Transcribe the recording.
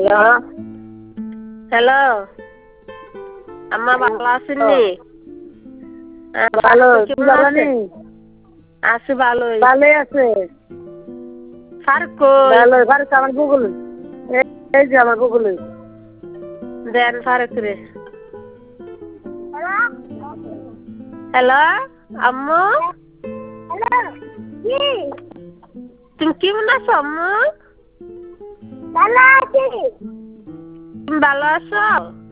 Hello আম্মা ভালো আছেননি? ভালো কেমন ভালো আছে? নেই আছি ভালোই। ভালোই আছে ফারুক কই? ভালো ফারুক আমার গুগল এই যে আমার গুগলে দেন ফারুক রে। হ্যালো আম্মু তুমি কেমন আছো আম্মু? ভালো আছি তুমি ভালো আছো?